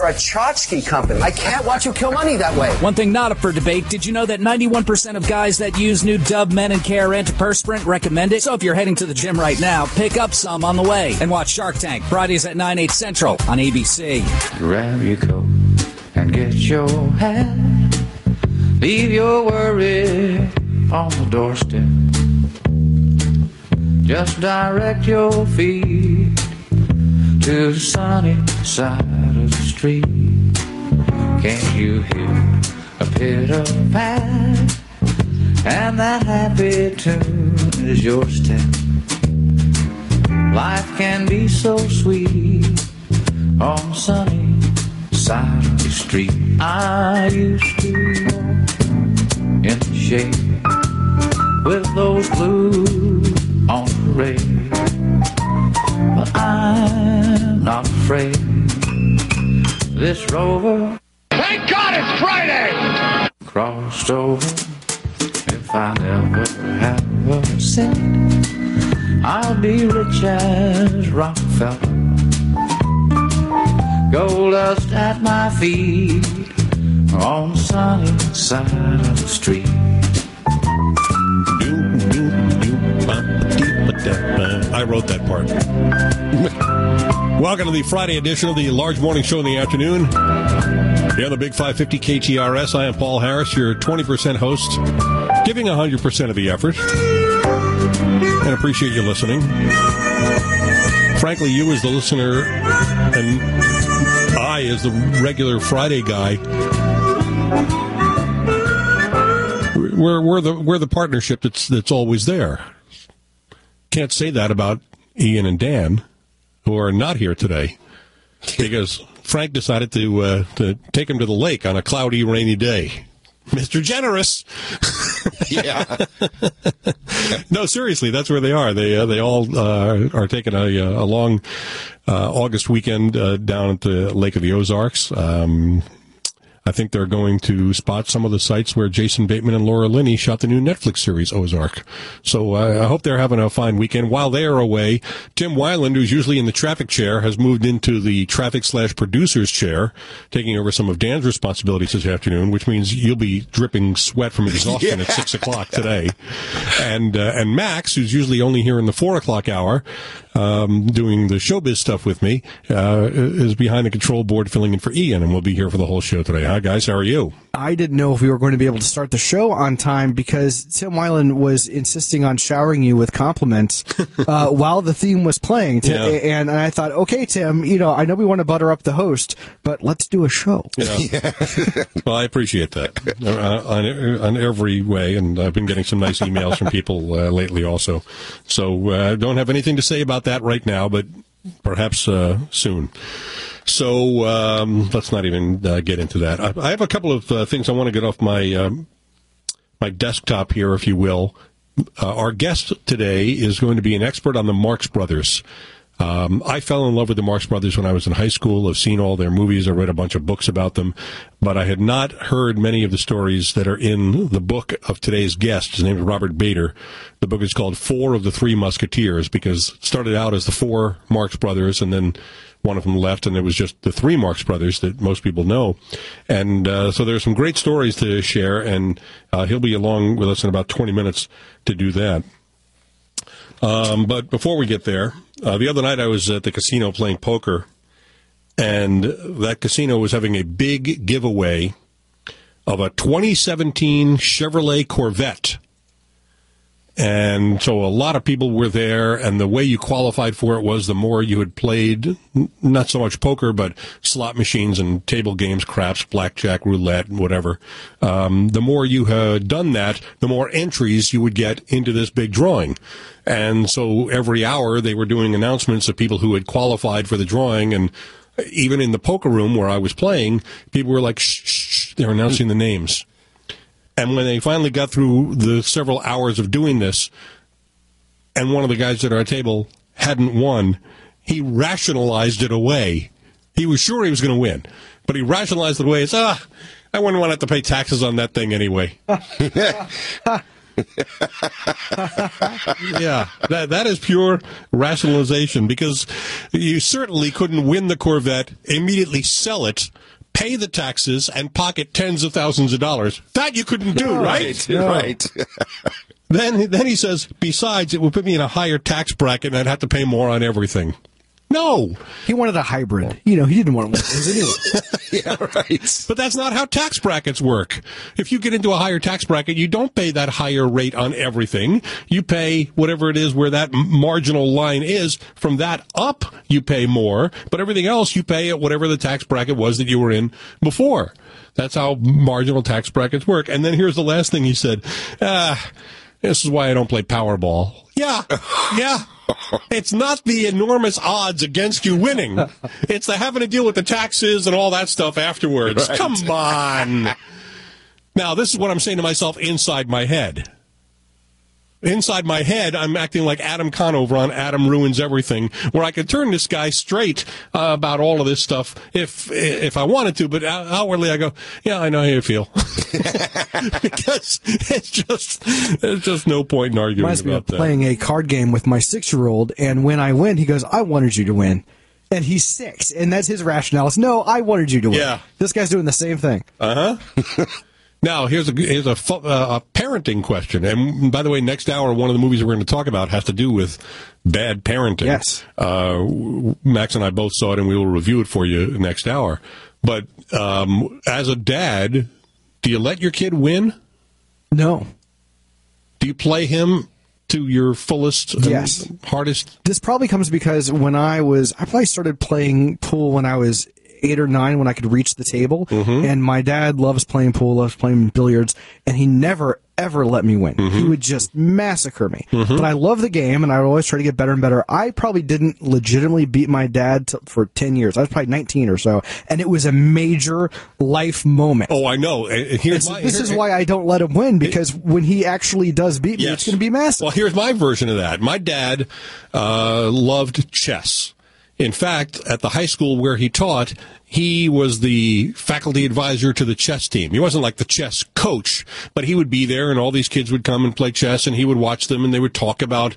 a tchotchke company. I can't watch you kill money that way. One thing not up for debate, did you know that 91% of guys that use new Dove Men and Care antiperspirant recommend it? So if you're heading to the gym right now, pick up some on the way and watch Shark Tank Fridays at 9, 8 Central on ABC. Grab your coat and get your hat. Leave your worry on the doorstep. Just direct your feet to the sunny side of the street. Can't you hear a pitter-pat? And that happy tune is your step. Life can be so sweet on the sunny side of the street. I used to walk in the shade with those blues on parade, but I'm not afraid. This rover, thank God it's Friday, crossed over. If I never have a cent, I'll be rich as Rockefeller. Gold dust at my feet on the sunny side of the street. I wrote that part. Welcome to the Friday edition of the Large Morning Show in the afternoon. Here on the Big 550 KTRS, I am Paul Harris, your 20% host, giving 100% of the effort. And appreciate you listening. Frankly, you as the listener and I as the regular Friday guy, we're the partnership that's always there. Can't say that about Ian and Dan, who are not here today, because Frank decided to take him to the lake on a cloudy, rainy day. Mr. Generous. Yeah. No, seriously, that's where they are. They all are taking a long August weekend down at the Lake of the Ozarks. I think they're going to spot some of the sites where Jason Bateman and Laura Linney shot the new Netflix series Ozark. So I hope they're having a fine weekend. While they are away, Tim Weiland, who's usually in the traffic chair, has moved into the traffic/producer's chair, taking over some of Dan's responsibilities this afternoon, which means you'll be dripping sweat from exhaustion at 6 o'clock today. And Max, who's usually only here in the 4 o'clock hour, doing the showbiz stuff with me, is behind the control board filling in for Ian, and we'll be here for the whole show today. Hi, guys. How are you? I didn't know if we were going to be able to start the show on time because Tim Weiland was insisting on showering you with compliments while the theme was playing. And I thought, okay, Tim, I know we want to butter up the host, but let's do a show. Yeah. Well, I appreciate that on every way, and I've been getting some nice emails from people lately also. So I don't have anything to say about that right now, but perhaps soon. So let's not even get into that. I have a couple of things I want to get off my my desktop here, if you will. Our guest today is going to be an expert on the Marx Brothers. I fell in love with the Marx Brothers when I was in high school. I've seen all their movies. I read a bunch of books about them. But I had not heard many of the stories that are in the book of today's guest. His name is Robert Bader. The book is called Four of the Three Musketeers because it started out as the four Marx Brothers, and then one of them left, and it was just the three Marx Brothers that most people know. And so there's some great stories to share, and he'll be along with us in about 20 minutes to do that. But before we get there, the other night I was at the casino playing poker, and that casino was having a big giveaway of a 2017 Chevrolet Corvette. And so a lot of people were there, and the way you qualified for it was the more you had played, not so much poker, but slot machines and table games, craps, blackjack, roulette, and whatever. The more you had done that, the more entries you would get into this big drawing. And so every hour they were doing announcements of people who had qualified for the drawing, and even in the poker room where I was playing, people were like, shh, shh, they were announcing the names. And when they finally got through the several hours of doing this, and one of the guys at our table hadn't won, he rationalized it away. He was sure he was going to win, but he rationalized it away as, I wouldn't want to have to pay taxes on that thing anyway. Yeah, that is pure rationalization, because you certainly couldn't win the Corvette, immediately sell it, pay the taxes, and pocket tens of thousands of dollars. That you couldn't do, right? No. Right. Then he says, besides, it would put me in a higher tax bracket and I'd have to pay more on everything. No. He wanted a hybrid. He didn't want one of those anyway. Yeah, right. But that's not how tax brackets work. If you get into a higher tax bracket, you don't pay that higher rate on everything. You pay whatever it is where that marginal line is. From that up, you pay more. But everything else, you pay at whatever the tax bracket was that you were in before. That's how marginal tax brackets work. And then here's the last thing he said. This is why I don't play Powerball. Yeah. It's not the enormous odds against you winning. It's the having to deal with the taxes and all that stuff afterwards. Right. Come on. Now, this is what I'm saying to myself inside my head. Inside my head, I'm acting like Adam Conover on Adam Ruins Everything, where I could turn this guy straight about all of this stuff if I wanted to, but outwardly I go, yeah, I know how you feel. Because there's just no point in arguing Reminds about me of that. Playing a card game with my 6-year-old, and when I win, he goes, I wanted you to win. And he's 6, and that's his rationale. It's, no, I wanted you to win. Yeah. This guy's doing the same thing. Uh-huh. Now, here's a parenting question. And by the way, next hour, one of the movies we're going to talk about has to do with bad parenting. Yes. Max and I both saw it, and we will review it for you next hour. But as a dad, do you let your kid win? No. Do you play him to your fullest and hardest? This probably comes because I probably started playing pool when I was 8 or 9, when I could reach the table. Mm-hmm. And my dad loves playing pool, loves playing billiards, and he never, ever let me win. Mm-hmm. He would just massacre me. Mm-hmm. But I love the game, and I would always try to get better and better. I probably didn't legitimately beat my dad for 10 years. I was probably 19 or so, and it was a major life moment. Oh, I know. This is why I don't let him win, because when he actually does beat me, it's going to be massive. Well, here's my version of that. My dad loved chess. In fact, at the high school where he taught, he was the faculty advisor to the chess team. He wasn't like the chess coach, but he would be there, and all these kids would come and play chess, and he would watch them, and they would talk about,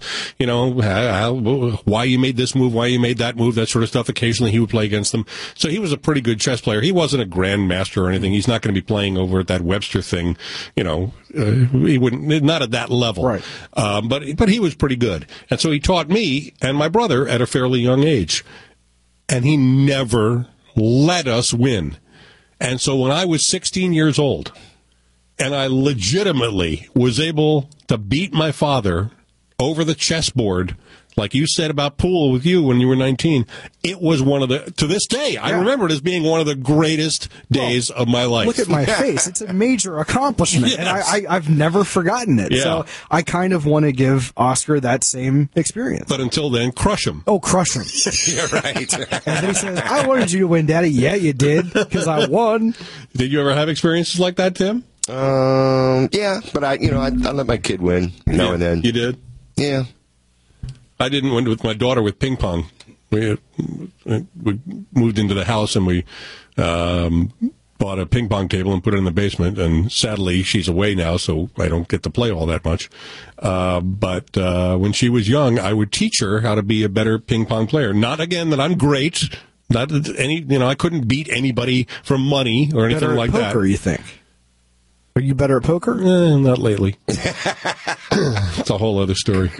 why you made this move, why you made that move, that sort of stuff. Occasionally he would play against them. So he was a pretty good chess player. He wasn't a grandmaster or anything. He's not going to be playing over at that Webster thing. He wouldn't, not at that level. Right. But he was pretty good. And so he taught me and my brother at a fairly young age. And he never let us win. And so when I was 16 years old, and I legitimately was able to beat my father over the chessboard, like you said about pool with you when you were 19, it was to this day, I remember it as being one of the greatest days of my life. Look at my face. It's a major accomplishment, and I've never forgotten it. Yeah. So I kind of want to give Oscar that same experience. But until then, crush him. Oh, crush him. You're right. And then he says, I wanted you to win, Daddy. Yeah, you did, because I won. Did you ever have experiences like that, Tim? Yeah, but I let my kid win now and then. You did? Yeah. I didn't win with my daughter with ping pong. We moved into the house and we bought a ping pong table and put it in the basement. And sadly, she's away now, so I don't get to play all that much. But when she was young, I would teach her how to be a better ping pong player. Not again that I'm great. Not any. I couldn't beat anybody for money or anything like that. Poker, you think? Are you better at poker? Not lately. It's a whole other story.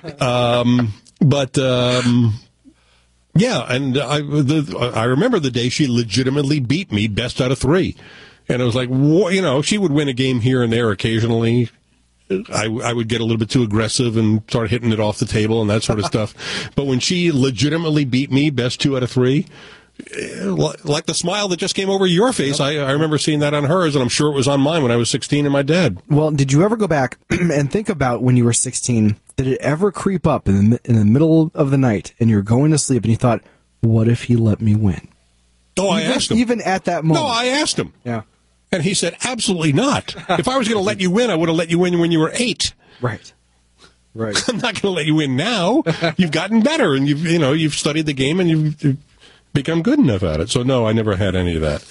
Yeah, and I remember the day she legitimately beat me best out of 3. And it was like, she would win a game here and there occasionally. I would get a little bit too aggressive and start hitting it off the table and that sort of stuff. But when she legitimately beat me best 2 out of 3, like the smile that just came over your face, I remember seeing that on hers, and I'm sure it was on mine when I was 16 and my dad. Well, did you ever go back and think about when you were 16, did it ever creep up in the middle of the night and you're going to sleep and you thought, what if he let me win? Oh, I asked him. Even at that moment. No, I asked him. Yeah. And he said, absolutely not. If I was going to let you win, I would have let you win when you were 8. Right. I'm not going to let you win now. You've gotten better, and you've studied the game, and you've become good enough at it. So, no, I never had any of that.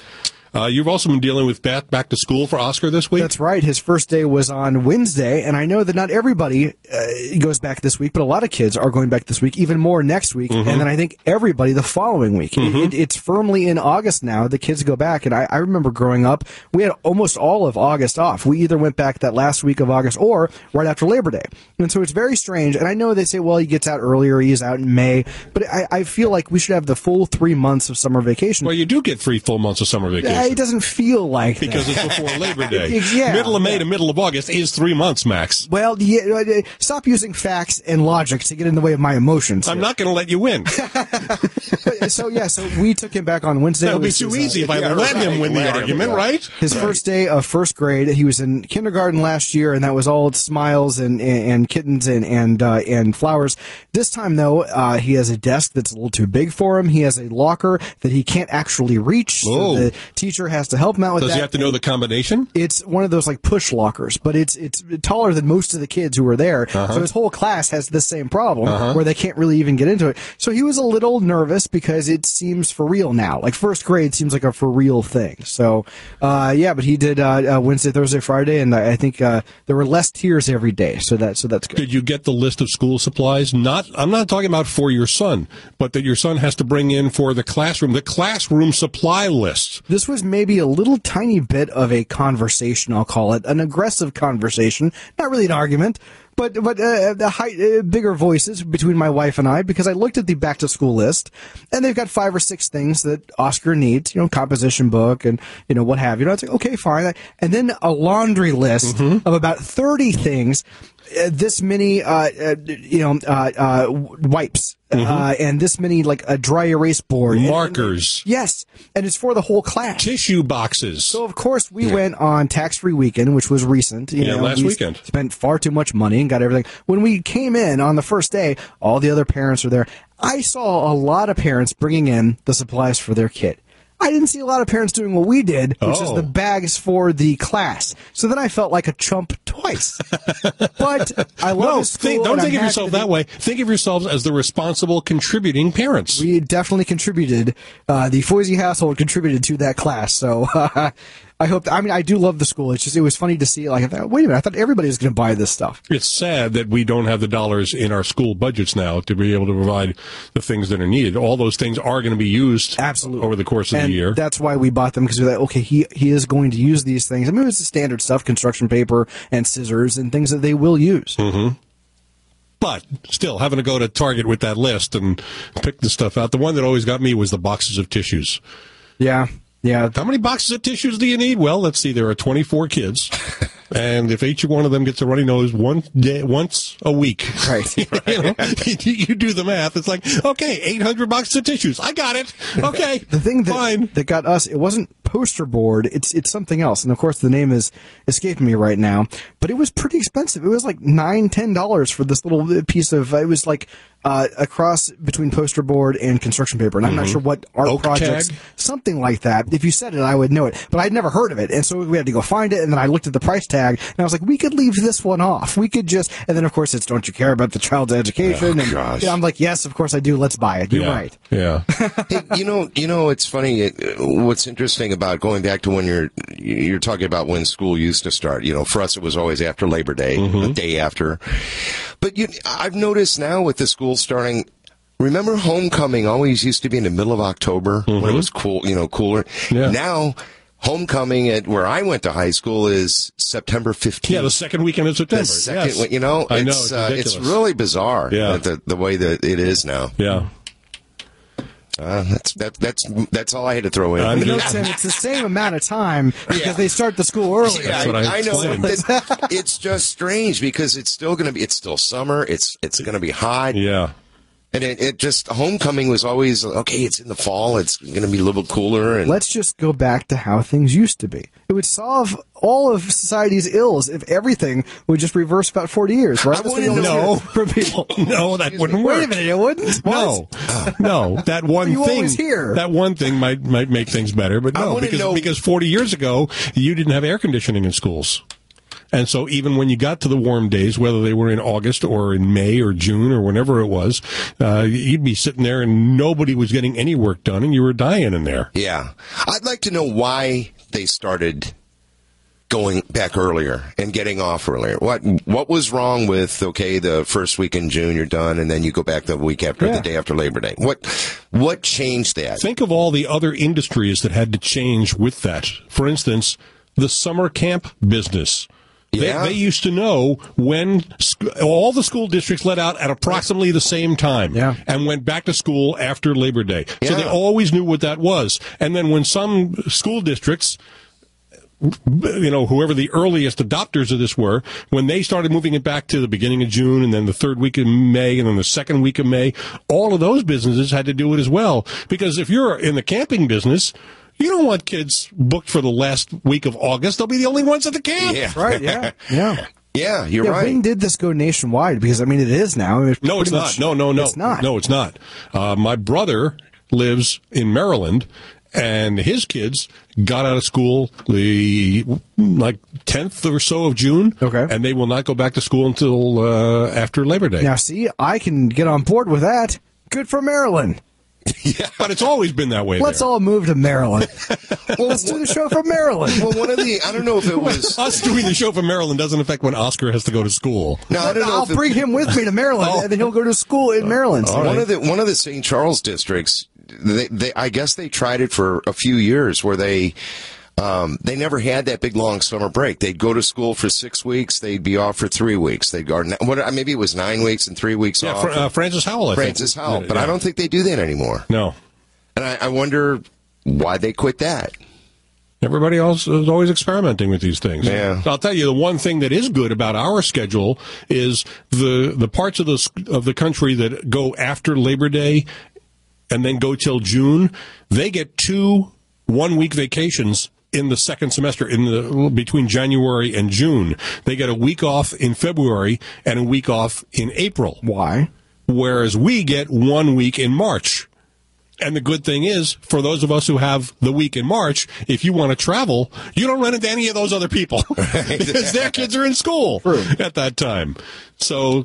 You've also been dealing with back to school for Oscar this week? That's right. His first day was on Wednesday, and I know that not everybody goes back this week, but a lot of kids are going back this week, even more next week, and then I think everybody the following week. It's firmly in August now. The kids go back, and I remember growing up, we had almost all of August off. We either went back that last week of August or right after Labor Day. And so it's very strange, and I know they say, well, he gets out earlier, he's out in May, but I feel like we should have the full 3 months of summer vacation. Well, you do get 3 full months of summer vacation. It doesn't feel like because that. it's before Labor Day. Yeah, middle of May to middle of August is 3 months, Max. Well, stop using facts and logic to get in the way of my emotions. I'm not going to let you win. So we took him back on Wednesday. That would be too easy if I let him win the argument, right? His first day of first grade. He was in kindergarten last year, and that was all smiles and kittens and flowers. This time, though, he has a desk that's a little too big for him. He has a locker that he can't actually reach. So the teacher has to help him out with that. Does he have to know the combination? It's one of those like push lockers, but it's taller than most of the kids who were there. So his whole class has the same problem where they can't really even get into it. So he was a little nervous because it seems for real now. Like first grade seems like a for real thing. So but he did Wednesday, Thursday, Friday, and I think there were less tears every day. So that's good. Did you get the list of school supplies? I'm not talking about for your son, but that your son has to bring in for the classroom supply list. This was maybe a little tiny bit of a conversation, I'll call it, an aggressive conversation, not really an argument, but bigger voices between my wife and I, because I looked at the back to school list, and they've got 5 or 6 things that Oscar needs, composition book and, what have you. It's like, okay, fine. And then a laundry list of about 30 things, this many, wipes. And this many, like a dry erase board. Markers. Yes. And it's for the whole class. Tissue boxes. So, of course, we went on tax-free weekend, which was recent. Last weekend. Spent far too much money and got everything. When we came in on the first day, all the other parents were there. I saw a lot of parents bringing in the supplies for their kid. I didn't see a lot of parents doing what we did, which is the bags for the class. So then I felt like a chump twice. But I love his school. Don't think of yourself that way. Think of yourselves as the responsible contributing parents. We definitely contributed. The Foisey household contributed to that class. So I hope. I do love the school. It's just it was funny to see. Like, wait a minute, I thought everybody was going to buy this stuff. It's sad that we don't have the dollars in our school budgets now to be able to provide the things that are needed. All those things are going to be used absolutely over the course of the year. That's why we bought them, because we thought, okay, he is going to use these things. I mean, it's the standard stuff: construction paper and scissors and things that they will use. But still, having to go to Target with that list and pick the stuff out. The one that always got me was the boxes of tissues. Yeah. How many boxes of tissues do you need? Well, let's see. There are 24 kids. And if each one of them gets a runny nose once a week, right. You do the math. It's like, okay, 800 boxes of tissues. I got it. Okay, the thing fine. that got us, it wasn't poster board. It's something else. And of course, the name is escaping me right now. But it was pretty expensive. It was like $9-10 for this little piece of. It was like a cross between poster board and construction paper. And I'm not sure what art Oak projects, tag? something like that. If you said it, I would know it. But I'd never heard of it. And so we had to go find it. And then I looked at the price tag. And I was like, we could leave this one off. We could just, and then of course it's, don't you care about the child's education? I'm like, yes, of course I do. Let's buy it. You're right. Yeah. Hey, it's funny. What's interesting about going back to when you're talking about when school used to start. For us it was always after Labor Day, the day after. But I've noticed now with the school starting. Remember homecoming always used to be in the middle of October when it was cool, cooler. Yeah. Now. Homecoming at where I went to high school is September 15th. Yeah, the second weekend of September. The second, yes. I know, it's really bizarre. Yeah. The way that it is now. Yeah. That's all I had to throw in. Tim, it's the same amount of time because they start the school early. Yeah, I know. It's just strange because it's still summer. It's going to be hot. Yeah. And it just, homecoming was always, okay, it's in the fall, it's going to be a little bit cooler. And let's just go back to how things used to be. It would solve all of society's ills if everything would just reverse about 40 years, right? I wouldn't know. For people. No, that wouldn't work. Wait a minute, it wouldn't? No. No, that one you thing. Always hear. That one thing might make things better, but no, because 40 years ago, you didn't have air conditioning in schools. And so even when you got to the warm days, whether they were in August or in May or June or whenever it was, you'd be sitting there and nobody was getting any work done and you were dying in there. Yeah. I'd like to know why they started going back earlier and getting off earlier. What was wrong with, the first week in June you're done and then you go back the week after, the day after Labor Day? What changed that? Think of all the other industries that had to change with that. For instance, the summer camp business. Yeah. They used to know when all the school districts let out at approximately the same time and went back to school after Labor Day. Yeah. So they always knew what that was. And then when some school districts, whoever the earliest adopters of this were, when they started moving it back to the beginning of June and then the third week of May and then the second week of May, all of those businesses had to do it as well. Because if you're in the camping business, you don't want kids booked for the last week of August. They'll be the only ones at the camp. Yeah. Right, yeah. Yeah, you're right. When did this go nationwide? Because, it is now. No, it's not. No. It's not. No, it's not. My brother lives in Maryland, and his kids got out of school the 10th or so of June. Okay. And they will not go back to school until after Labor Day. Now, see, I can get on board with that. Good for Maryland. Yeah, but it's always been that way. Let's all move to Maryland. Let's do the show from Maryland. Well, I don't know if it was us doing the show from Maryland doesn't affect when Oscar has to go to school. No, I don't know. I'll bring him with me to Maryland, and then he'll go to school in Maryland. So one of the St. Charles districts, I guess they tried it for a few years where they never had that big long summer break. They'd go to school for 6 weeks. They'd be off for 3 weeks. They'd go, maybe it was 9 weeks and 3 weeks off. Francis Howell, Francis Howell. But I don't think they do that anymore. No. And I wonder why they quit that. Everybody else is always experimenting with these things. Yeah. I'll tell you, the one thing that is good about our schedule is the parts of the country that go after Labor Day and then go till June, they get 2 1-week vacations in the second semester, between January and June. They get a week off in February and a week off in April. Why? Whereas we get 1 week in March. And the good thing is, for those of us who have the week in March, if you want to travel, you don't run into any of those other people because their kids are in school at that time. So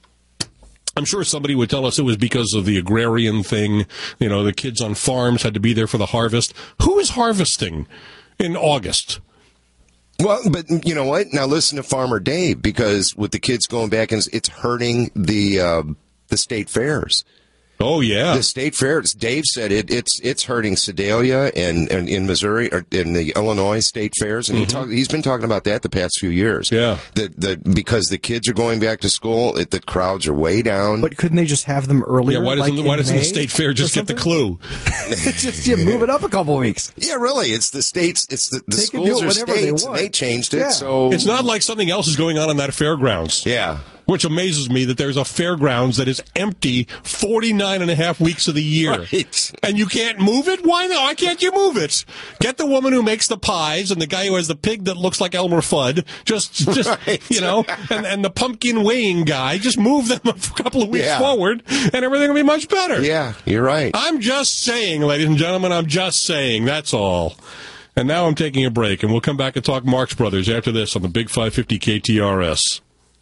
I'm sure somebody would tell us it was because of the agrarian thing. The kids on farms had to be there for the harvest. Who is harvesting in August? Well, but you know what? Now listen to Farmer Dave, because with the kids going back, it's hurting the state fairs. Oh yeah, the state fairs. Dave said it's hurting Sedalia and in Missouri or in the Illinois state fairs, and he's been talking about that the past few years. Yeah, because the kids are going back to school, the crowds are way down. But couldn't they just have them earlier? Yeah, why doesn't the state fair just get the clue? Just move it up a couple weeks. Yeah, really, it's the states. It's the schools are states. And they changed it, so it's not like something else is going on that fairgrounds. Yeah. Which amazes me that there's a fairgrounds that is empty 49 and a half weeks of the year. Right. And you can't move it? Why not? Why can't you move it? Get the woman who makes the pies and the guy who has the pig that looks like Elmer Fudd. Just right. and the pumpkin weighing guy. Just move them a couple of weeks forward and everything will be much better. Yeah, you're right. I'm just saying, ladies and gentlemen, I'm just saying. That's all. And now I'm taking a break, and we'll come back and talk Marx Brothers after this on the Big 550 KTRS.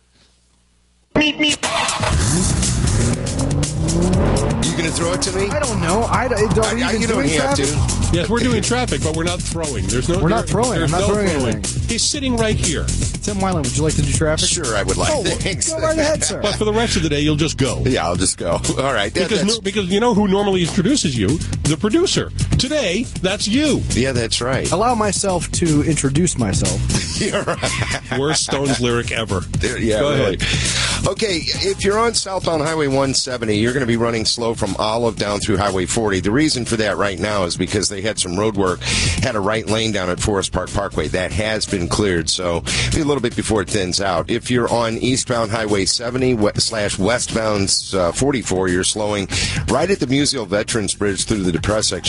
You going to throw it to me? I don't know. You don't have to. Yes, we're doing traffic, but we're not throwing. We're not throwing. I'm not throwing anything. He's sitting right here. Tim Weiland, would you like to do traffic? Sure, I would like. Thanks. Go right ahead, sir. But for the rest of the day, you'll just go. Yeah, I'll just go. All right. Because you know who normally introduces you? The producer. Today, that's you. Yeah, that's right. Allow myself to introduce myself. You're right. Worst Stones lyric ever. Yeah, go really. ahead. Okay, if you're on southbound Highway 170, you're going to be running slow from Olive down through Highway 40. The reason for that right now is because they had some road work, had a right lane down at Forest Park Parkway. That has been cleared, so be a little bit before it thins out. If you're on eastbound Highway 70 / westbound 44, you're slowing right at the Musial Veterans Bridge through the depressed section downtown.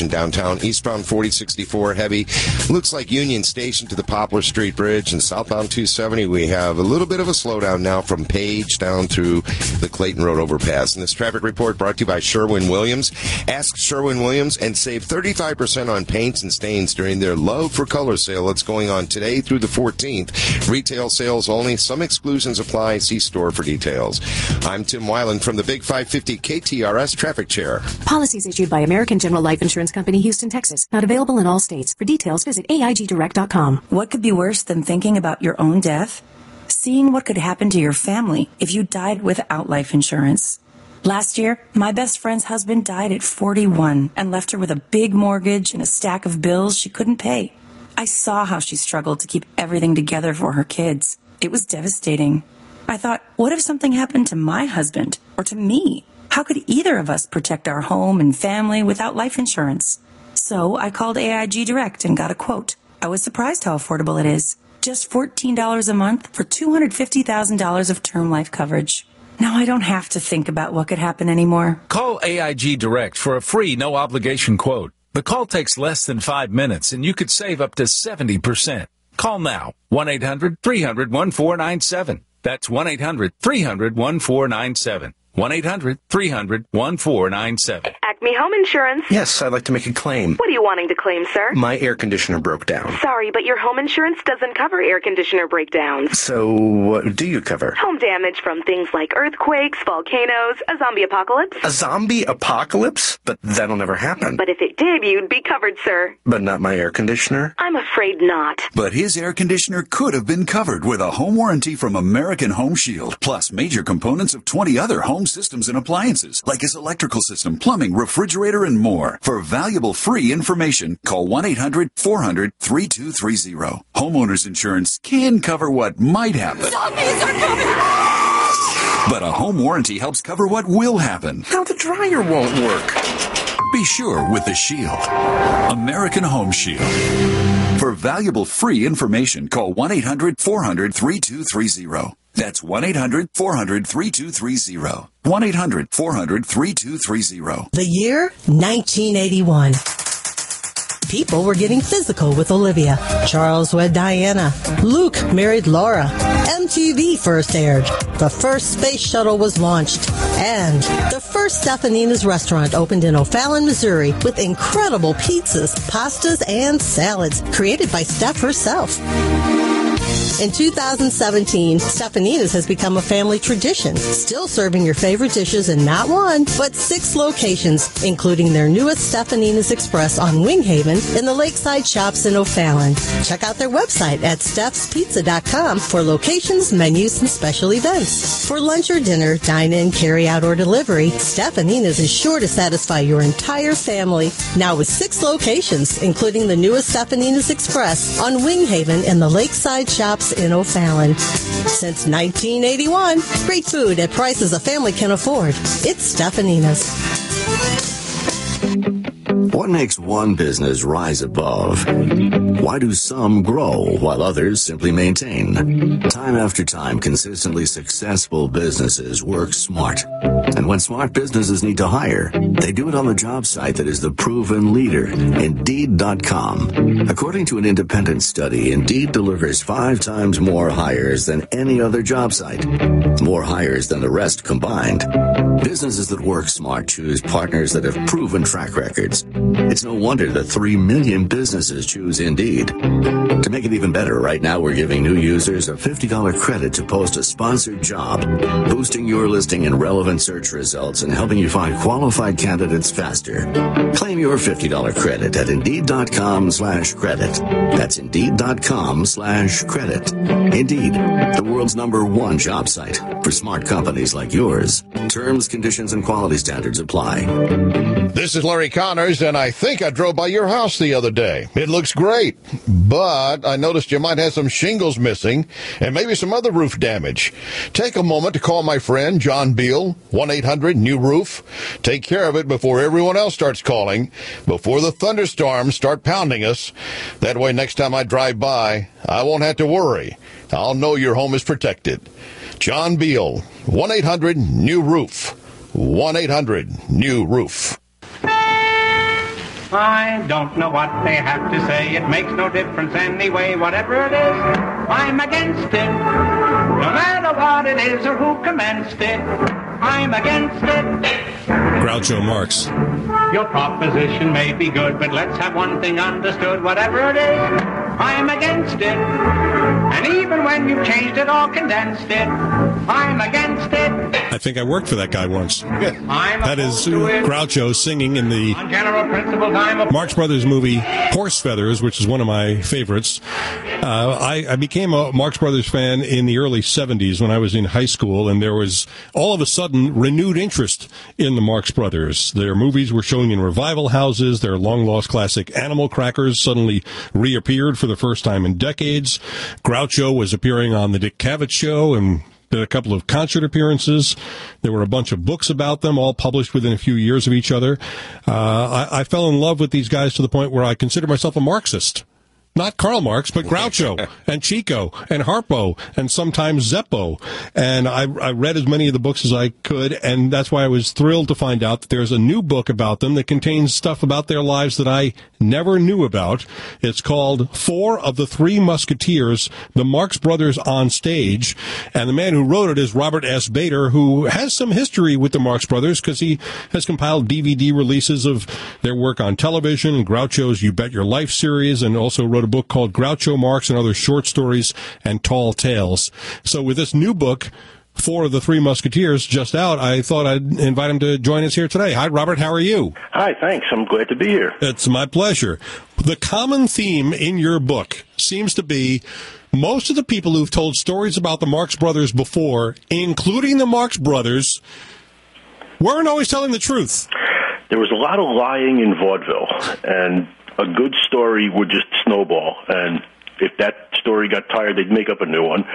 town. Eastbound 4064 heavy. Looks like Union Station to the Poplar Street Bridge. And southbound 270, we have a little bit of a slowdown now from Page down through the Clayton Road overpass. And this traffic report brought to you by Sherwin-Williams. Ask Sherwin-Williams and save 35% on paints and stains during their Love for Color sale that's going on today through the 14th. Retail sales only. Some exclusions apply. See store for details. I'm Tim Weiland from the Big 550 KTRS Traffic Chair. Policies issued by American General Life Insurance Company, Houston, Texas. Not available in all states. For details, visit AIGdirect.com. What could be worse than thinking about your own death? Seeing what could happen to your family if you died without life insurance. Last year, my best friend's husband died at 41 and left her with a big mortgage and a stack of bills she couldn't pay. I saw how she struggled to keep everything together for her kids. It was devastating. I thought, what if something happened to my husband or to me? How could either of us protect our home and family without life insurance? So I called AIG Direct and got a quote. I was surprised how affordable it is. Just $14 a month for $250,000 of term life coverage. Now I don't have to think about what could happen anymore. Call AIG Direct for a free, no-obligation quote. The call takes less than 5 minutes, and you could save up to 70%. Call now. 1-800-300-1497. That's 1-800-300-1497. 1-800-300-1497. Acme Home Insurance. Yes, I'd like to make a claim. What are you wanting to claim, sir? My air conditioner broke down. Sorry, but your home insurance doesn't cover air conditioner breakdowns. So what do you cover? Home damage from things like earthquakes, volcanoes, a zombie apocalypse. A zombie apocalypse? But that'll never happen. But if it did, you'd be covered, sir. But not my air conditioner? I'm afraid not. But his air conditioner could have been covered with a home warranty from American Home Shield, plus major components of 20 other home systems and appliances, like his electrical system, plumbing, refrigerator, and more. For valuable free information, call 1-800-400-3230. Homeowners insurance can cover what might happen. Zombies are coming! But a home warranty helps cover what will happen. Now the dryer won't work. Be sure with the Shield. American Home Shield. For valuable free information, call 1-800-400-3230. That's 1-800-400-3230. 1-800-400-3230. The year 1981. People were getting physical with Olivia. Charles wed Diana. Luke married Laura. MTV first aired. The first space shuttle was launched. And the first Stefanina's restaurant opened in O'Fallon, Missouri with incredible pizzas, pastas, and salads created by Steph herself. In 2017, Stefanina's has become a family tradition, still serving your favorite dishes in not one, but 6 locations, including their newest Stefanina's Express on Winghaven in the Lakeside Shops in O'Fallon. Check out their website at stefspizza.com for locations, menus, and special events. For lunch or dinner, dine-in, carry-out, or delivery, Stefanina's is sure to satisfy your entire family. Now with 6 locations, including the newest Stefanina's Express on Winghaven in the Lakeside Shops in O'Fallon. Since 1981, great food at prices a family can afford. It's Stefanina's. What makes one business rise above? Why do some grow while others simply maintain? Time after time, consistently successful businesses work smart. And when smart businesses need to hire, they do it on the job site that is the proven leader, Indeed.com. According to an independent study, Indeed delivers 5 times more hires than any other job site. More hires than the rest combined. Businesses that work smart choose partners that have proven track records. It's no wonder that 3 million businesses choose Indeed. To make it even better, right now we're giving new users a $50 credit to post a sponsored job, boosting your listing in relevant search results and helping you find qualified candidates faster. Claim your $50 credit at Indeed.com/credit. That's Indeed.com/credit. Indeed, the world's #1 job site for smart companies like yours. Terms, conditions, and quality standards apply. This is Larry Connors, and I think I drove by your house the other day. It looks great, but I noticed you might have some shingles missing and maybe some other roof damage. Take a moment to call my friend John Beal, 1-800-NEW-ROOF. Take care of it before everyone else starts calling, before the thunderstorms start pounding us. That way, next time I drive by, I won't have to worry. I'll know your home is protected. John Beal, 1-800-NEW-ROOF. 1-800-NEW-ROOF. I don't know what they have to say. It makes no difference anyway. Whatever it is, I'm against it. No matter what it is or who commenced it, I'm against it. Groucho Marx. Your proposition may be good, but let's have one thing understood. Whatever it is, I'm against it. And even when you've changed it or condensed it, I'm against it. I think I worked for that guy once. That is Groucho singing in the Marx Brothers movie Horse Feathers, which is one of my favorites. I became a Marx Brothers fan in the early 70s when I was in high school, and there was all of a sudden renewed interest in the Marx Brothers. Their movies were showing in revival houses. Their long-lost classic Animal Crackers suddenly reappeared for the first time in decades. Groucho was appearing on the Dick Cavett Show and did a couple of concert appearances. There were a bunch of books about them, all published within a few years of each other. I fell in love with these guys to the point where I consider myself a Marxist. Not Karl Marx, but Groucho and Chico and Harpo and sometimes Zeppo. And I read as many of the books as I could, and that's why I was thrilled to find out that there's a new book about them that contains stuff about their lives that I never knew about. It's called Four of the Three Musketeers, The Marx Brothers on Stage. And the man who wrote it is Robert S. Bader, who has some history with the Marx Brothers because he has compiled DVD releases of their work on television and Groucho's You Bet Your Life series, and also wrote a book called Groucho Marx and Other Short Stories and Tall Tales. So with this new book, Four of the Three Musketeers, just out, I thought I'd invite him to join us here today. Hi, Robert. How are you? Hi, thanks. I'm glad to be here. It's my pleasure. The common theme in your book seems to be most of the people who've told stories about the Marx Brothers before, including the Marx Brothers, weren't always telling the truth. There was a lot of lying in vaudeville, and a good story would just snowball, and if that story got tired, they'd make up a new one.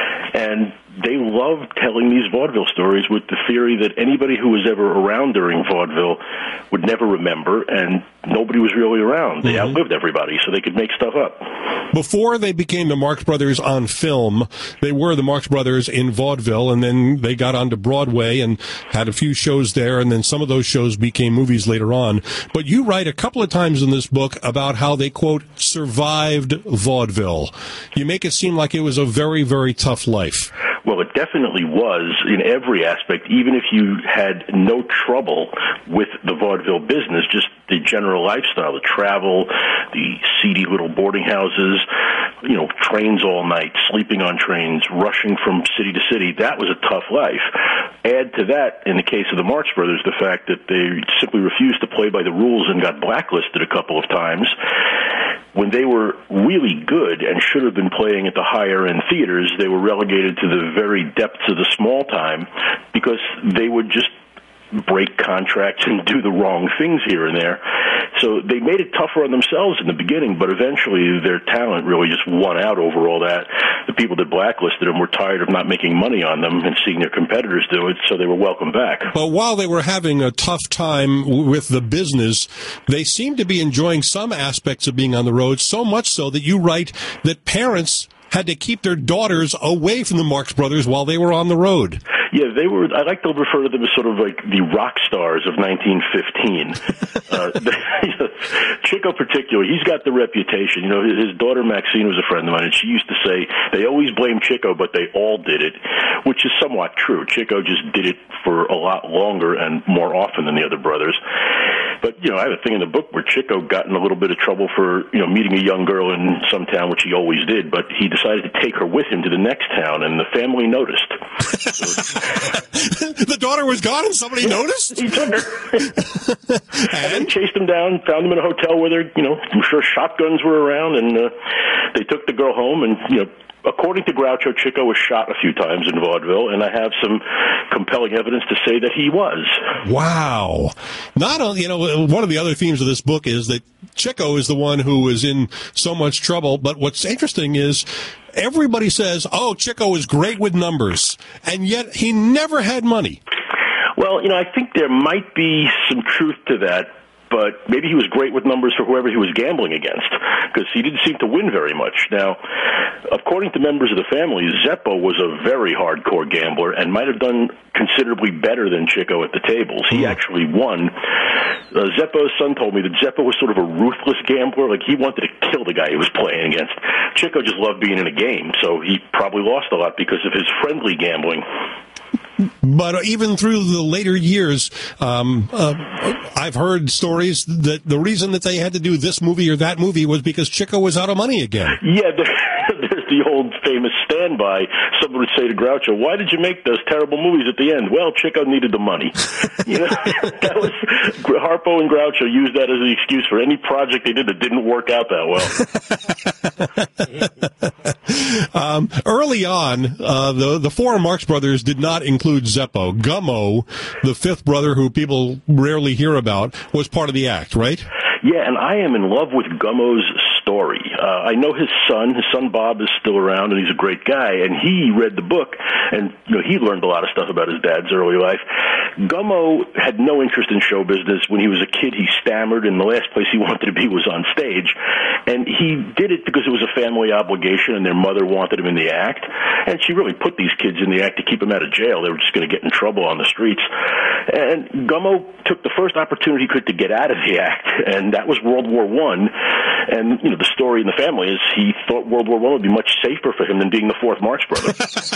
And they loved telling these vaudeville stories with the theory that anybody who was ever around during vaudeville would never remember, and nobody was really around. They outlived everybody, so they could make stuff up. Before they became the Marx Brothers on film, they were the Marx Brothers in vaudeville, and then they got onto Broadway and had a few shows there, and then some of those shows became movies later on. But you write a couple of times in this book about how they, quote, survived vaudeville. You make it seem like it was a very, very tough life. Well, it definitely was in every aspect, even if you had no trouble with the vaudeville business, just the general lifestyle, the travel, the seedy little boarding houses, trains all night, sleeping on trains, rushing from city to city. That was a tough life. Add to that, in the case of the Marx Brothers, the fact that they simply refused to play by the rules and got blacklisted a couple of times. When they were really good and should have been playing at the higher-end theaters, they were relegated to the very depths of the small time because they would just break contracts and do the wrong things here and there. So they made it tougher on themselves in the beginning, but eventually their talent really just won out over all that. The people that blacklisted them were tired of not making money on them and seeing their competitors do it, so they were welcomed back. But while they were having a tough time with the business, they seemed to be enjoying some aspects of being on the road, so much so that you write that parents had to keep their daughters away from the Marx Brothers while they were on the road. Yeah, they were. I like to refer to them as sort of like the rock stars of 1915. Chico, particularly, he's got the reputation. His daughter Maxine was a friend of mine, and she used to say they always blame Chico, but they all did it, which is somewhat true. Chico just did it for a lot longer and more often than the other brothers. But I have a thing in the book where Chico got in a little bit of trouble for meeting a young girl in some town, which he always did. But he decided to take her with him to the next town, and the family noticed. The daughter was gone and somebody noticed? He took her. And then chased him down, found him in a hotel where I'm sure shotguns were around, and they took the girl home. And, according to Groucho, Chico was shot a few times in vaudeville, and I have some compelling evidence to say that he was. Wow. Not only, one of the other themes of this book is that Chico is the one who was in so much trouble, but what's interesting is everybody says, oh, Chico is great with numbers, and yet he never had money. Well, I think there might be some truth to that, but but maybe he was great with numbers for whoever he was gambling against, because he didn't seem to win very much. Now, according to members of the family, Zeppo was a very hardcore gambler and might have done considerably better than Chico at the tables. He actually won. Zeppo's son told me that Zeppo was sort of a ruthless gambler. Like, he wanted to kill the guy he was playing against. Chico just loved being in a game, so he probably lost a lot because of his friendly gambling. But even through the later years, I've heard stories that the reason that they had to do this movie or that movie was because Chico was out of money again. Yeah, there's the old famous standby. Someone would say to Groucho, "Why did you make those terrible movies at the end?" Well, Chico needed the money. You know, that was Harpo and Groucho used that as an excuse for any project they did that didn't work out that well. Early on, the four Marx Brothers did not include Zeppo. Gummo, the fifth brother who people rarely hear about, was part of the act, right? Yeah, and I am in love with Gummo's story. I know his son Bob is still around, and he's a great guy, and he read the book, and he learned a lot of stuff about his dad's early life. Gummo had no interest in show business. When he was a kid, he stammered, and the last place he wanted to be was on stage, and he did it because it was a family obligation, and their mother wanted him in the act, and she really put these kids in the act to keep them out of jail. They were just going to get in trouble on the streets, and Gummo took the first opportunity he could to get out of the act, and that was World War I. And, the story in the family is he thought World War I would be much safer for him than being the fourth Marx brother.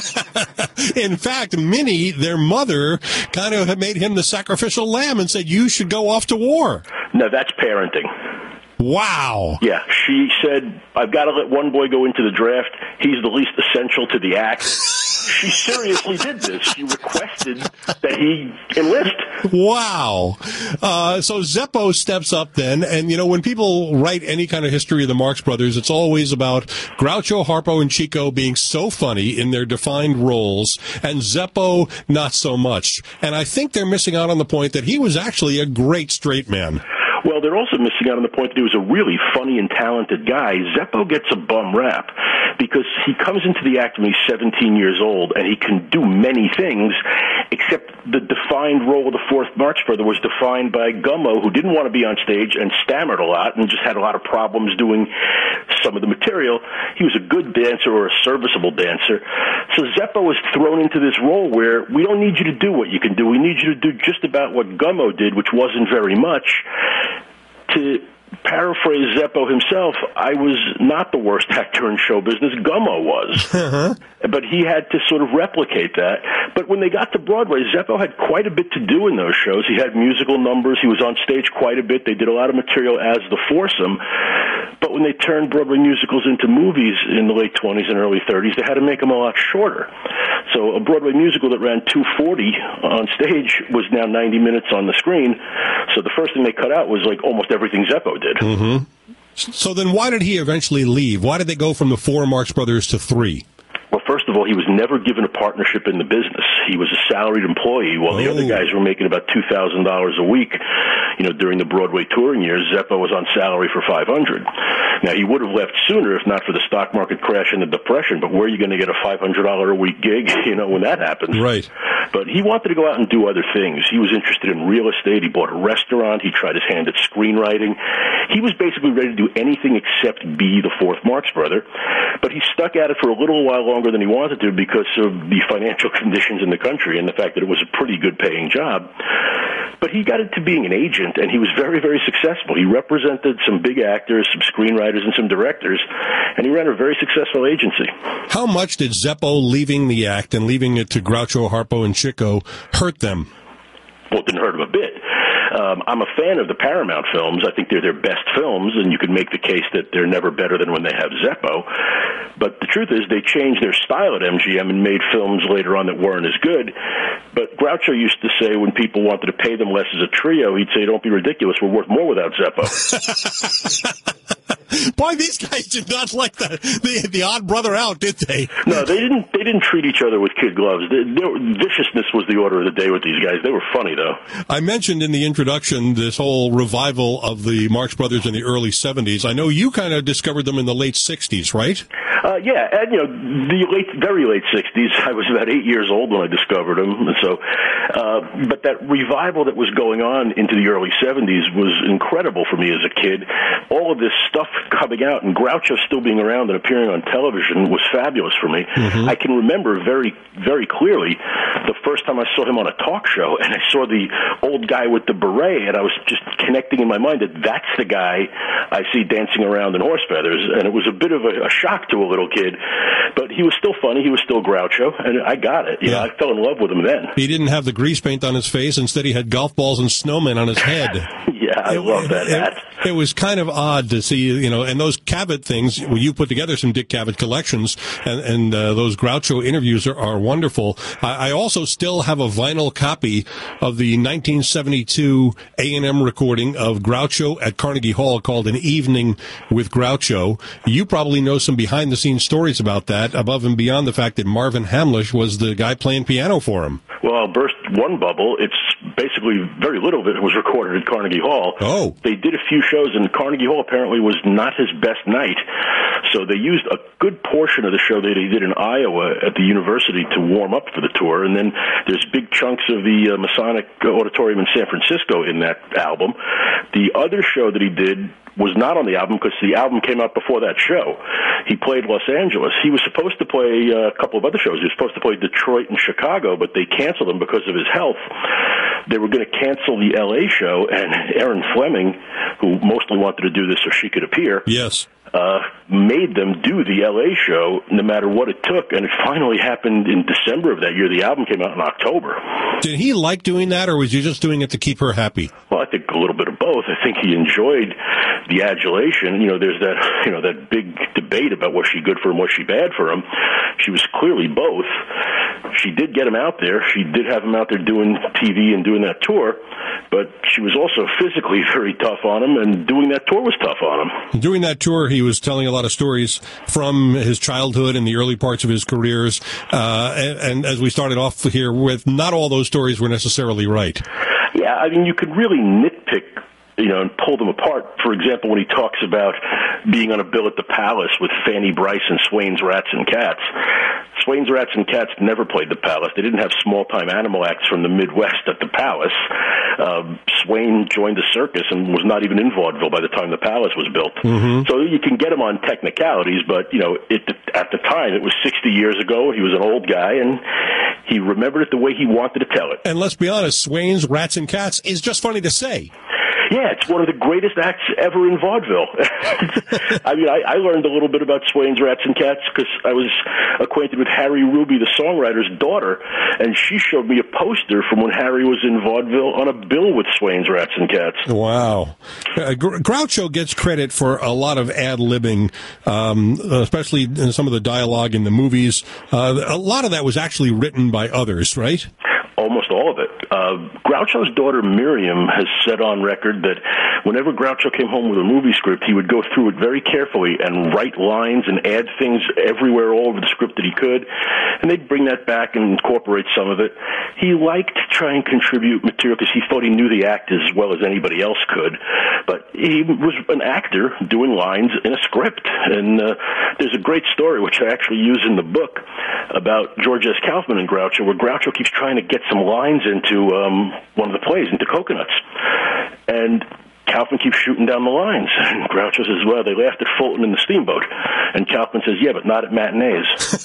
In fact, Minnie, their mother, kind of made him the sacrificial lamb and said, "You should go off to war." No, that's parenting. Wow. Yeah, she said, "I've got to let one boy go into the draft. He's the least essential to the act." She seriously did this. She requested that he enlist. Wow. So Zeppo steps up then, and, when people write any kind of history of the Marx Brothers, it's always about Groucho, Harpo, and Chico being so funny in their defined roles, and Zeppo not so much. And I think they're missing out on the point that he was actually a great straight man. Well, they're also missing out on the point that he was a really funny and talented guy. Zeppo gets a bum rap because he comes into the act when he's 17 years old, and he can do many things, except the defined role of the fourth Marx brother was defined by Gummo, who didn't want to be on stage and stammered a lot and just had a lot of problems doing some of the material. He was a good dancer or a serviceable dancer. So Zeppo was thrown into this role where we don't need you to do what you can do. We need you to do just about what Gummo did, which wasn't very much. To paraphrase Zeppo himself, I was not the worst actor in show business. Gummo was. But he had to sort of replicate that. But when they got to Broadway, Zeppo had quite a bit to do in those shows. He had musical numbers. He was on stage quite a bit. They did a lot of material as the foursome. But when they turned Broadway musicals into movies in the late 20s and early 30s, they had to make them a lot shorter. So a Broadway musical that ran 240 on stage was now 90 minutes on the screen. So the first thing they cut out was like almost everything Zeppo did. Mm-hmm. So then why did he eventually leave? Why did they go from the four Marx Brothers to three? Well, first of all, he was never given a partnership in the business. He was a salaried employee while the other guys were making about $2,000 a week. During the Broadway touring years, Zeppo was on salary for $500. Now, he would have left sooner if not for the stock market crash and the depression, but where are you going to get a $500 a week gig, when that happens? Right. But he wanted to go out and do other things. He was interested in real estate. He bought a restaurant. He tried his hand at screenwriting. He was basically ready to do anything except be the fourth Marx brother. But he stuck at it for a little while longer than he wanted to because of the financial conditions in the country and the fact that it was a pretty good paying job. But he got into being an agent, and he was very, very successful. He represented some big actors, some screenwriters, and some directors, and he ran a very successful agency. How much did Zeppo leaving the act and leaving it to Groucho, Harpo, and Chico hurt them? Well, it didn't hurt him a bit. I'm a fan of the Paramount films. I think they're their best films, and you can make the case that they're never better than when they have Zeppo. But the truth is they changed their style at MGM and made films later on that weren't as good. But Groucho used to say when people wanted to pay them less as a trio, he'd say, "Don't be ridiculous, we're worth more without Zeppo." Boy, these guys did not like the odd brother out, did they? No, they didn't treat each other with kid gloves. Viciousness was the order of the day with these guys. They were funny, though. I mentioned in the introduction this whole revival of the Marx Brothers in the early 70s. I know you kind of discovered them in the late 60s, right? Yeah, and the very late '60s. I was about 8 years old when I discovered him, and so. But that revival that was going on into the early '70s was incredible for me as a kid. All of this stuff coming out, and Groucho still being around and appearing on television was fabulous for me. Mm-hmm. I can remember very, very clearly the first time I saw him on a talk show, and I saw the old guy with the beret, and I was just connecting in my mind that that's the guy I see dancing around in horse feathers, and it was a bit of a shock to a little kid, but he was still funny. He was still Groucho, and I got it. I fell in love with him then. He didn't have the grease paint on his face. Instead, he had golf balls and snowmen on his head. Yeah, I love that hat. It was kind of odd to see, and those Cavett things, well, you put together some Dick Cavett collections, and those Groucho interviews are wonderful. I also still have a vinyl copy of the 1972 A&M recording of Groucho at Carnegie Hall called An Evening with Groucho. You probably know some behind-the-scenes stories about that, above and beyond the fact that Marvin Hamlisch was the guy playing piano for him. Well, I'll burst one bubble. It's basically very little of it was recorded at Carnegie Hall. Oh. They did a few shows, and Carnegie Hall apparently was not his best night. So they used a good portion of the show that he did in Iowa at the university to warm up for the tour. And then there's big chunks of the Masonic Auditorium in San Francisco in that album. The other show that he did was not on the album because the album came out before that show. He played Los Angeles. He was supposed to play a couple of other shows. He was supposed to play Detroit and Chicago, but they canceled him because of his health. They were going to cancel the L.A. show, and Erin Fleming, who mostly wanted to do this so she could appear, made them do the L.A. show no matter what it took, and it finally happened in December of that year. The album came out in October. Did he like doing that, or was he just doing it to keep her happy? Well, I think a little bit of both. I think he enjoyed the adulation. There's that big debate about was she good for him, was she bad for him. She was clearly both. She did get him out there. She did have him out there doing TV and doing that tour, but she was also physically very tough on him, and doing that tour was tough on him. During that tour, he was telling a lot of stories from his childhood and the early parts of his careers, and as we started off here with, not all those stories were necessarily right. Yeah, I mean, you could really nitpick and pull them apart. For example, when he talks about being on a bill at the Palace with Fanny Brice and Swain's Rats and Cats. Swain's Rats and Cats never played the Palace. They didn't have small-time animal acts from the Midwest at the Palace. Swain joined the circus and was not even in vaudeville by the time the Palace was built. Mm-hmm. So you can get him on technicalities, but, at the time, it was 60 years ago. He was an old guy, and he remembered it the way he wanted to tell it. And let's be honest, Swain's Rats and Cats is just funny to say. Yeah, it's one of the greatest acts ever in vaudeville. I mean, I learned a little bit about Swain's Rats and Cats because I was acquainted with Harry Ruby, the songwriter's daughter, and she showed me a poster from when Harry was in vaudeville on a bill with Swain's Rats and Cats. Wow. Groucho gets credit for a lot of ad-libbing, especially in some of the dialogue in the movies. A lot of that was actually written by others, right? Almost all of it. Groucho's daughter Miriam has said on record that whenever Groucho came home with a movie script, he would go through it very carefully and write lines and add things everywhere all over the script that he could, and they'd bring that back and incorporate some of it. He liked to try and contribute material because he thought he knew the act as well as anybody else could, but he was an actor doing lines in a script. And there's a great story, which I actually use in the book, about George S. Kaufman and Groucho, where Groucho keeps trying to get some lines into one of the plays, into Coconuts. And Kaufman keeps shooting down the lines. And Groucho says, well, they laughed at Fulton in the Steamboat. And Kaufman says, yeah, but not at matinees.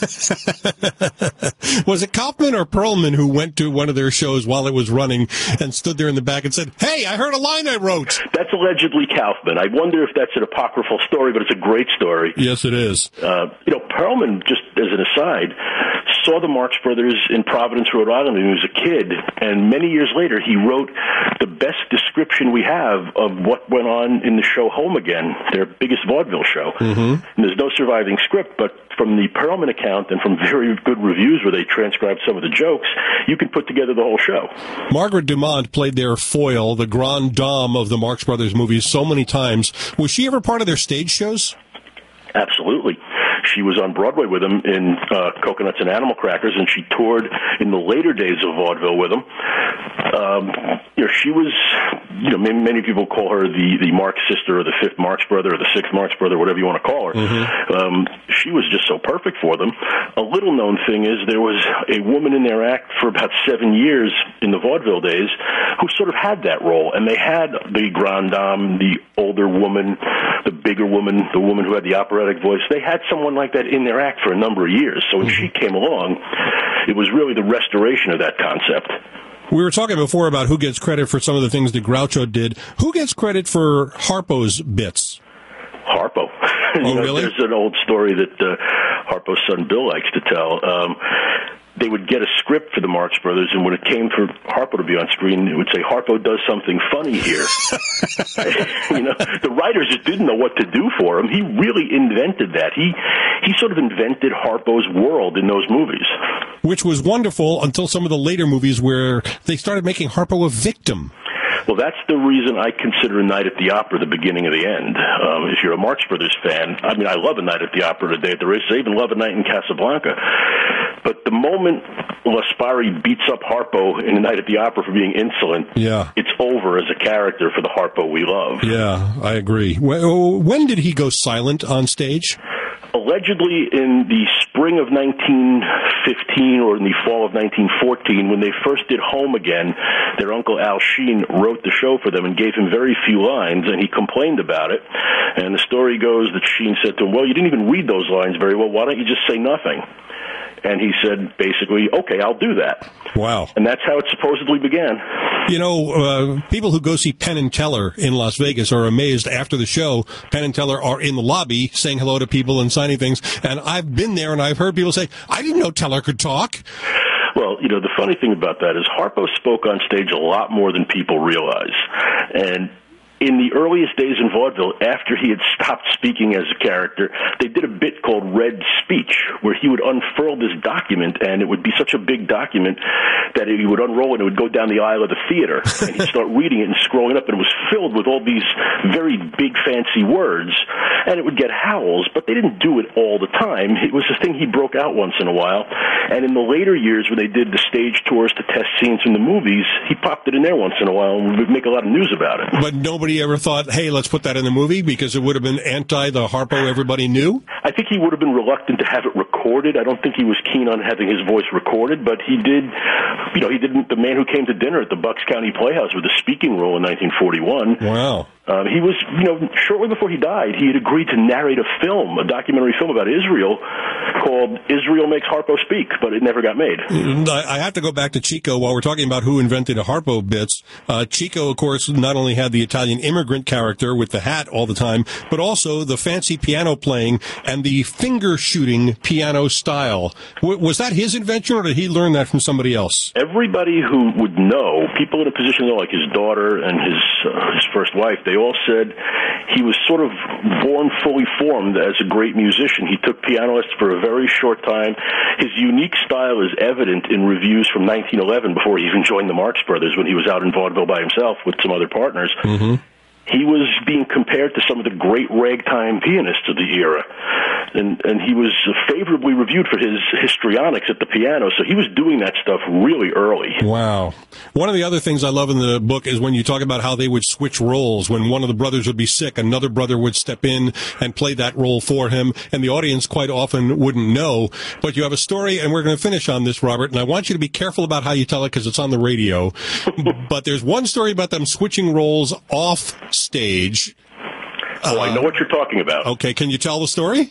Was it Kaufman or Perlman who went to one of their shows while it was running and stood there in the back and said, hey, I heard a line I wrote? That's allegedly Kaufman. I wonder if that's an apocryphal story, but it's a great story. Yes, it is. Perlman, just as an aside, saw the Marx Brothers in Providence, Rhode Island when he was a kid, and many years later he wrote the best description we have of what went on in the show Home Again, their biggest vaudeville show. Mm-hmm. And there's no surviving script, but from the Perlman account and from very good reviews where they transcribed some of the jokes, you can put together the whole show. Margaret Dumont played their foil, the grande dame of the Marx Brothers movies, so many times. Was she ever part of their stage shows? Absolutely. She was on Broadway with them in Coconuts and Animal Crackers, and she toured in the later days of vaudeville with them. She was, many people call her the Marx sister or the fifth Marx brother or the sixth Marx brother, whatever you want to call her. She was just so perfect for them. A little known thing is there was a woman in their act for about 7 years in the vaudeville days who sort of had that role, and they had the grande dame, the older woman, the bigger woman, the woman who had the operatic voice. They had someone like that in their act for a number of years. So when she came along, it was really the restoration of that concept. We were talking before about who gets credit for some of the things that Groucho did. Who gets credit for Harpo's bits? Harpo. Really? There's an old story that Harpo's son Bill likes to tell. They would get a script for the Marx Brothers, and when it came for Harpo to be on screen, it would say, Harpo does something funny here. The writers just didn't know what to do for him. He really invented that. He sort of invented Harpo's world in those movies. Which was wonderful until some of the later movies where they started making Harpo a victim. Well, that's the reason I consider A Night at the Opera the beginning of the end. If you're a Marx Brothers fan, I love A Night at the Opera, Day at the Races. I even love A Night in Casablanca. But the moment Laspari beats up Harpo in A Night at the Opera for being insolent, it's over as a character for the Harpo we love. Yeah, I agree. When did he go silent on stage? Allegedly in the spring of 1915 or in the fall of 1914, when they first did Home Again, their uncle Al Sheen wrote the show for them and gave him very few lines, and he complained about it. And the story goes that Sheen said to him, well, you didn't even read those lines very well. Why don't you just say nothing? And he said, basically, okay, I'll do that. Wow. And that's how it supposedly began. People who go see Penn and Teller in Las Vegas are amazed after the show. Penn and Teller are in the lobby saying hello to people and signing things. And I've been there and I've heard people say, I didn't know Teller could talk. Well, the funny thing about that is Harpo spoke on stage a lot more than people realize. And in the earliest days in vaudeville, after he had stopped speaking as a character, they did a bit called Red Speech, where he would unfurl this document, and it would be such a big document that he would unroll it and it would go down the aisle of the theater, and he'd start reading it and scrolling up, and it was filled with all these very big, fancy words, and it would get howls, but they didn't do it all the time. It was a thing he broke out once in a while, and in the later years when they did the stage tours to test scenes from the movies, he popped it in there once in a while, and would make a lot of news about it. But nobody ever thought, hey, let's put that in the movie because it would have been anti the Harpo everybody knew? I think he would have been reluctant to have it recorded. I don't think he was keen on having his voice recorded, but he did, he did The Man Who Came to Dinner at the Bucks County Playhouse with a speaking role in 1941. Wow. He was, shortly before he died, he had agreed to narrate a documentary film about Israel called Israel Makes Harpo Speak, but it never got made. I have to go back to Chico while we're talking about who invented Harpo bits. Chico, of course, not only had the Italian immigrant character with the hat all the time, but also the fancy piano playing and the finger shooting piano style. Was that his invention, or did he learn that from somebody else? Everybody who would know, people in a position like his daughter and his first wife, they all said he was sort of born fully formed as a great musician. He took piano lessons for a very short time. His unique style is evident in reviews from 1911 before he even joined the Marx Brothers when he was out in vaudeville by himself with some other partners. Mm-hmm. He was being compared to some of the great ragtime pianists of the era. And he was favorably reviewed for his histrionics at the piano, so he was doing that stuff really early. Wow. One of the other things I love in the book is when you talk about how they would switch roles. When one of the brothers would be sick, another brother would step in and play that role for him, and the audience quite often wouldn't know. But you have a story, and we're going to finish on this, Robert, and I want you to be careful about how you tell it because it's on the radio. But there's one story about them switching roles off stage. Oh, I know what you're talking about. Okay, can you tell the story?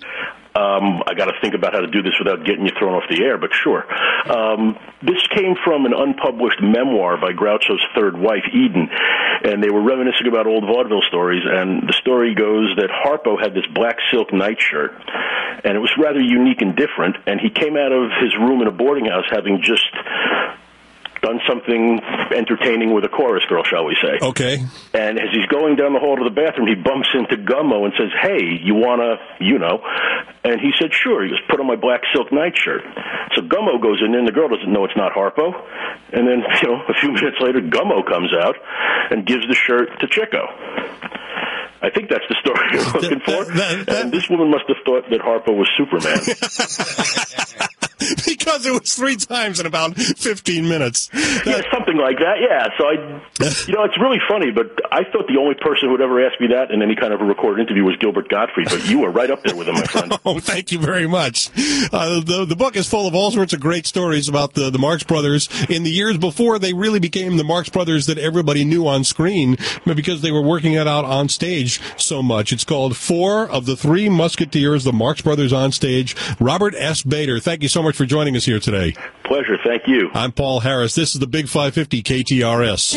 I got to think about how to do this without getting you thrown off the air, but sure. This came from an unpublished memoir by Groucho's third wife, Eden, and they were reminiscing about old vaudeville stories, and the story goes that Harpo had this black silk nightshirt, and it was rather unique and different, and he came out of his room in a boarding house having just done something entertaining with a chorus girl, shall we say. Okay. And as he's going down the hall to the bathroom, he bumps into Gummo and says, hey, you wanna, And he said, sure. He goes, put on my black silk nightshirt. So Gummo goes in there, and the girl doesn't know it's not Harpo. And then, a few minutes later, Gummo comes out and gives the shirt to Chico. I think that's the story you're looking for. And this woman must have thought that Harpo was Superman. because it was 3 times in about 15 minutes. Yeah, something like that. Yeah. So it's really funny, but I thought the only person who would ever ask me that in any kind of a recorded interview was Gilbert Gottfried, but you were right up there with him, my friend. Oh, thank you very much. The book is full of all sorts of great stories about the Marx Brothers in the years before they really became the Marx Brothers that everybody knew on screen, because they were working it out on stage so much. It's called 4 of the 3 Musketeers, the Marx Brothers on stage. Robert S. Bader, thank you so much for joining us here today. Pleasure. Thank you. I'm Paul Harris. This is the Big 550 KTRS.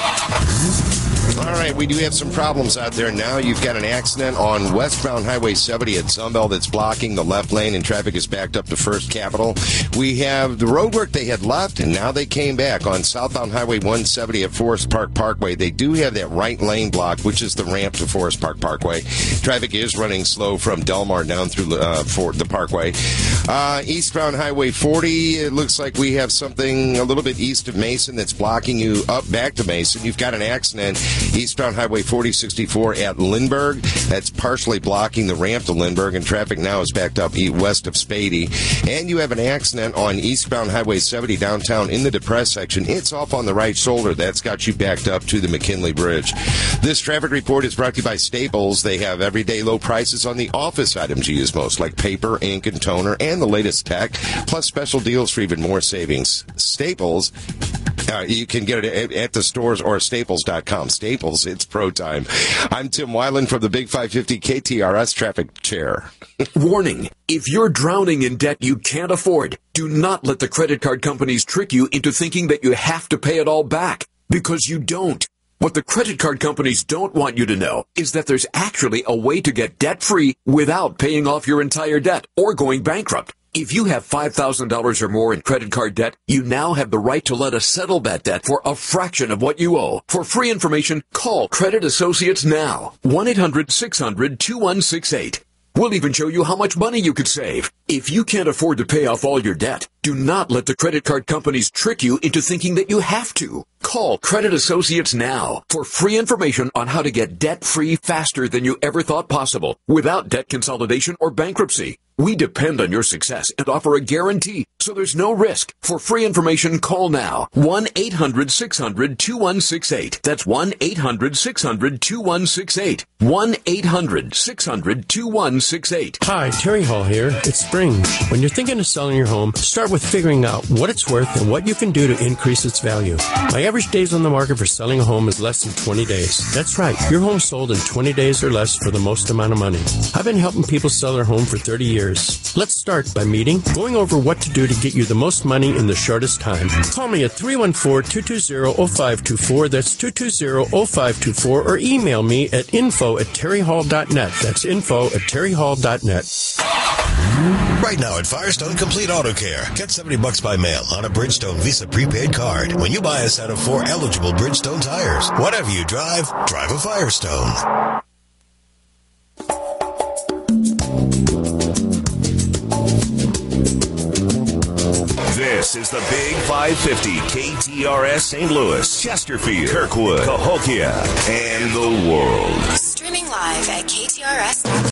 All right, we do have some problems out there now. You've got an accident on westbound Highway 70 at Sunbelt that's blocking the left lane, and traffic is backed up to First Capitol. We have the roadwork they had left, and now they came back on southbound Highway 170 at Forest Park Parkway. They do have that right lane blocked, which is the ramp to Forest Park Parkway. Traffic is running slow from Delmar down through for the Parkway. Eastbound Highway 40, it looks like we have something a little bit east of Mason that's blocking you up back to Mason. You've got an accident eastbound Highway 4064 at Lindbergh. That's partially blocking the ramp to Lindbergh, and traffic now is backed up west of Spady. And you have an accident on eastbound Highway 70 downtown in the depressed section. It's off on the right shoulder. That's got you backed up to the McKinley Bridge. This traffic report is brought to you by Staples. They have everyday low prices on the office items you use most, like paper, ink, and toner, and the latest tech, plus special deals for even more savings. Staples. You can get it at the stores or Staples.com. Staples, it's pro time. I'm Tim Weiland from the Big 550 KTRS Traffic Chair. Warning. If you're drowning in debt you can't afford, do not let the credit card companies trick you into thinking that you have to pay it all back, because you don't. What the credit card companies don't want you to know is that there's actually a way to get debt-free without paying off your entire debt or going bankrupt. If you have $5,000 or more in credit card debt, you now have the right to let us settle that debt for a fraction of what you owe. For free information, call Credit Associates now. 1-800-600-2168. We'll even show you how much money you could save. If you can't afford to pay off all your debt, do not let the credit card companies trick you into thinking that you have to. Call Credit Associates now for free information on how to get debt-free faster than you ever thought possible, without debt consolidation or bankruptcy. We depend on your success and offer a guarantee, so there's no risk. For free information, call now. 1-800-600-2168. That's 1-800-600-2168. 1-800-600-2168. Hi, Terry Hall here. It's spring. When you're thinking of selling your home, start with figuring out what it's worth and what you can do to increase its value. My average days on the market for selling a home is less than 20 days. That's right. Your home sold in 20 days or less for the most amount of money. I've been helping people sell their home for 30 years. Let's start by meeting, going over what to do to get you the most money in the shortest time. Call me at 314-220-0524. That's 220-0524, or email me at info@terryhall.net. That's info@terryhall.net. Right now at Firestone Complete Auto Care, get $70 by mail on a Bridgestone Visa prepaid card when you buy a set of 4 eligible Bridgestone tires. Whatever you drive a Firestone. This is the Big 550 KTRS St. Louis, Chesterfield, Kirkwood, Cahokia, and the world. Streaming live at KTRS.com.